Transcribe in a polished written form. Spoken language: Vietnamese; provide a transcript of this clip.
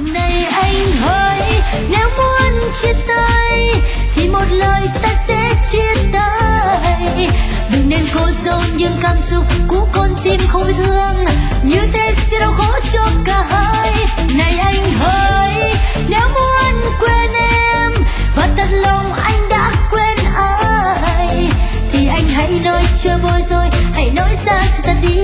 Này anh hỡi, nếu muốn chia tay thì một lời ta sẽ chia tay. Đừng nên cố giấu những cảm xúc cũ con tim không biết thương, như thế sẽ đau khổ cho cả hai. Này anh hỡi, nếu muốn quên em và thật lòng anh đã quên ai, thì anh hãy nói chưa bối rối, hãy nói ra sự thật đi.